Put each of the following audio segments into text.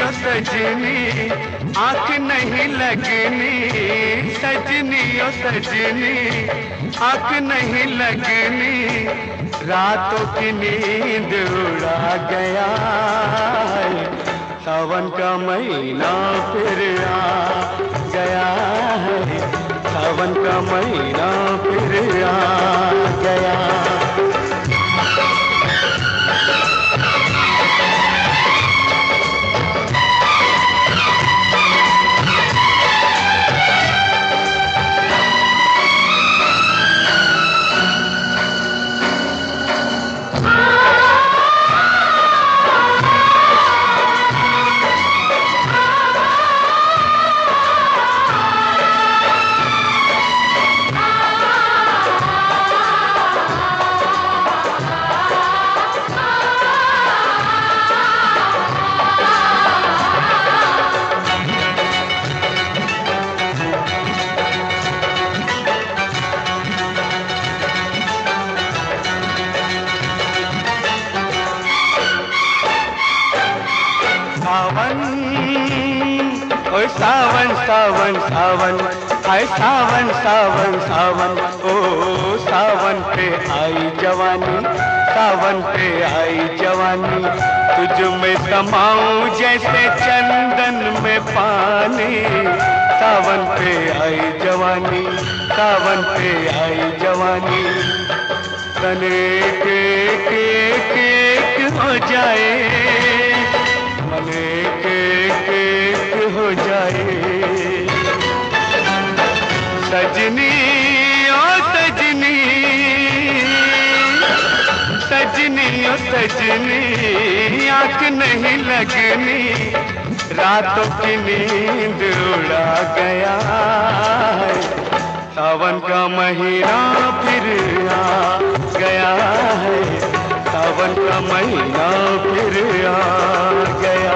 ओ सजनी आँख नहीं लगनी, सजनी ओ सजनी आँख नहीं लगनी, रातों की नींद उड़ा गया है, सावन का महीना फिर आ गया है, सावन का महीना फिर आ गया। सावन ओए सावन सावन सावन हाय सावन सावन सावन, ओ सावन पे आई जवानी, सावन पे आई जवानी, तुझ में समाऊं जैसे चंदन में पानी, सावन पे आई जवानी, सावन पे आई जवानी, तने के हो जाए, मने के हो जाए, सजनी ओ सजनी, सजनी ओ सजनी आँख नहीं लगनी, रातों की नींद उड़ा गया है, सावन का महीना फिर आ गया है, सावन का महीना फिर आ गया।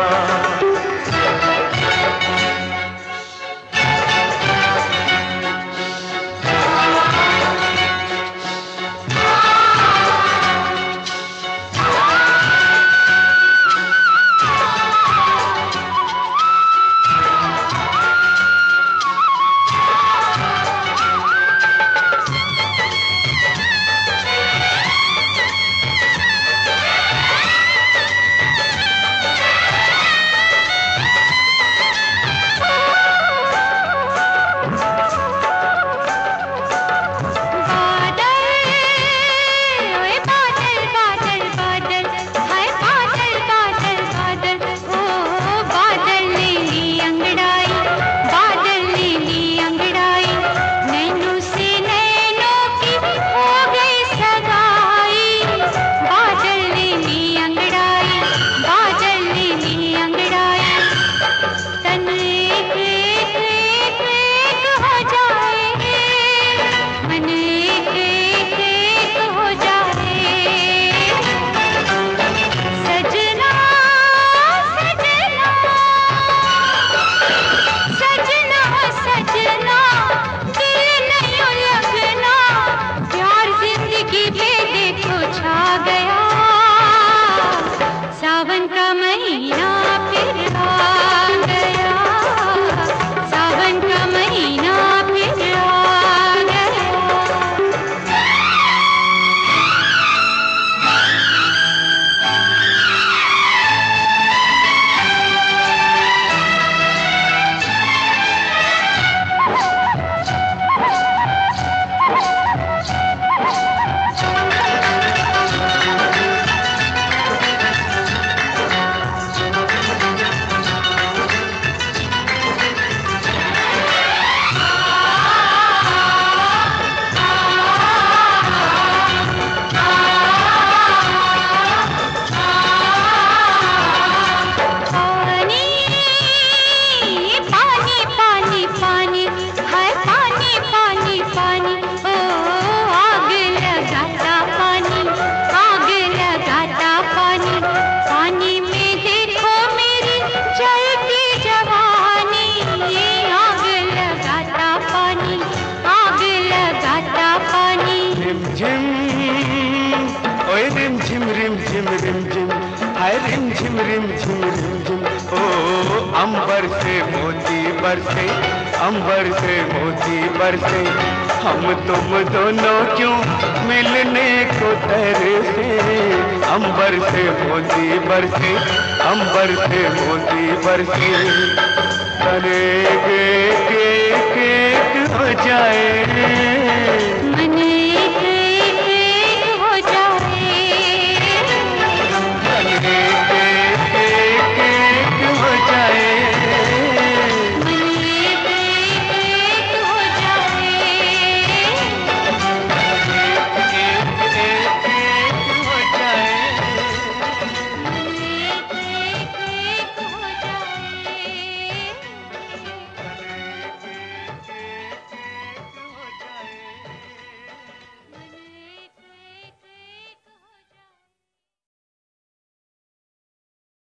रिम झिम हाय रिम झिम रिम झिम रिम झिम ओ अंबर से मोती बरसे, अंबर से मोती बरसे, हम तुम दोनों क्यों मिलने को तरसे। अंबर से मोती बरसे, अंबर से मोती बरसे, तने के हो जाए